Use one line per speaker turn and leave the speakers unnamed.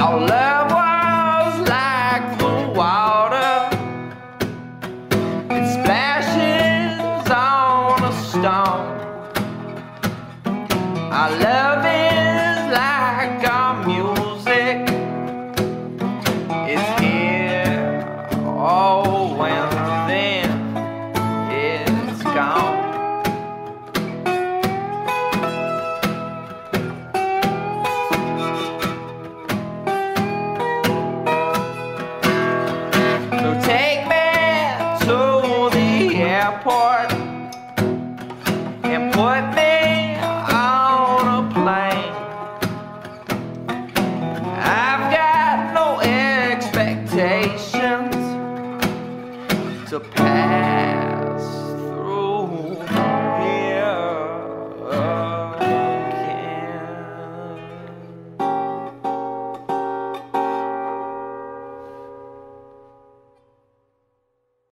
Our love was like the water, it splashes on a stone. Our love is like our music, it's here, oh, and then it's gone. So take me to the airport and put me on a plane. I've got no expectations to pass